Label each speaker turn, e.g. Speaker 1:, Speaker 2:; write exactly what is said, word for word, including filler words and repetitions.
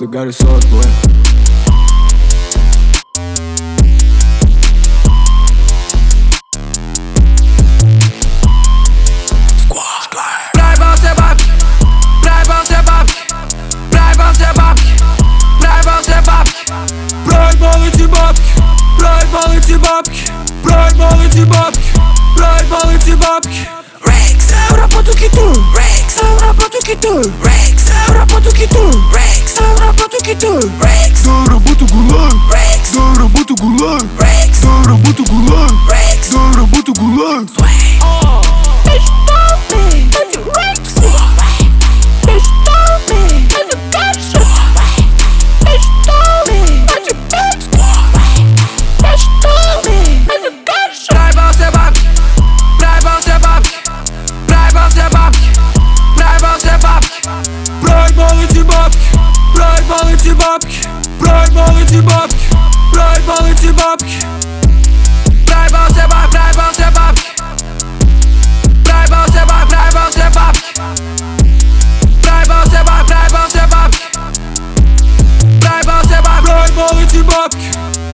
Speaker 1: So got it sauce, boy.
Speaker 2: Braj malici babki, braj malici babki.
Speaker 3: Rex, eura potukitul. Rex, eura potukitul. Rex, eura potukitul. Rex, eura potukitul. Rex,
Speaker 2: da работу гулай.
Speaker 3: Rex,
Speaker 2: да работу гулай.
Speaker 3: Rex,
Speaker 2: да работу гулай.
Speaker 3: Rex,
Speaker 2: да работу гулай.
Speaker 1: Брай мalici babki, braj malici babki, braj malici babki.